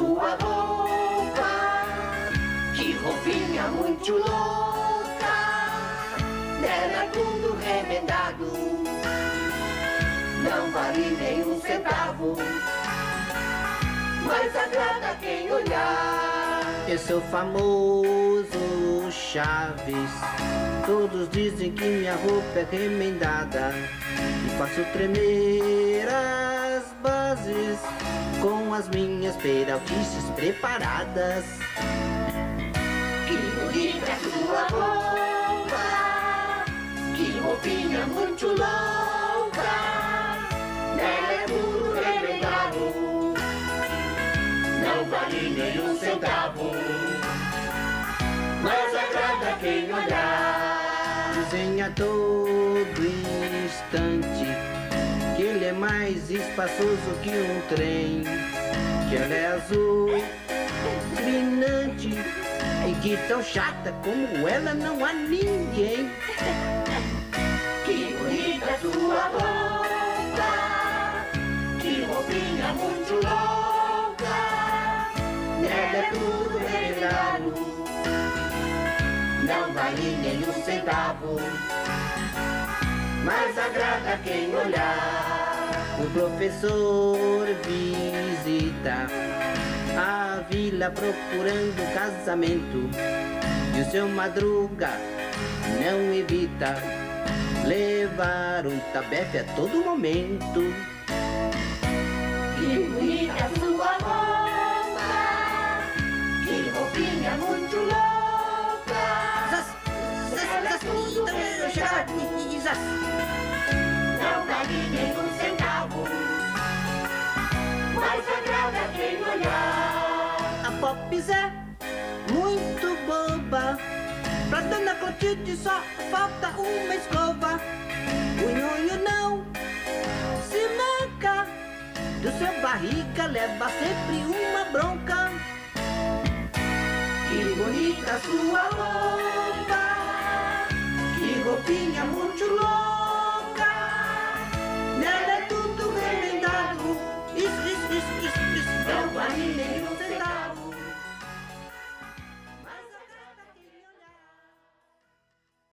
sua roupa, que roupinha muito louca, nela tudo remendado, não vale nem um centavo, mas agrada quem olhar. Eu sou famoso Chaves, todos dizem que minha roupa é remendada e faço tremer as bases com as minhas peraltices preparadas. Que bonita sua roupa, que roupinha muito louca, nela é tudo remendado, não vale nem um centavo, mas agrada quem olhar. Dizem a todo instante que ele é mais espaçoso que um trem, que ela é azul, brilhante, e que tão chata como ela não há ninguém. Que bonita sua roupa, que roupinha muito louca, nela é tudo remendado, não vale nem um centavo, mas agrada quem olhar. O professor visita a vila procurando casamento, e o seu Madruga não evita levar um tabefe a todo momento. Que bonita sua roupa, que roupinha muito louca, nela tudo remendado, não vale nem um centavo, mas agrada quem olhar. A Popes é muito boba, pra Dona Clotilde só falta uma escova. O Nhonho não se manca, do seu barriga leva sempre uma bronca. Que bonita sua roupa, que roupinha muito louca,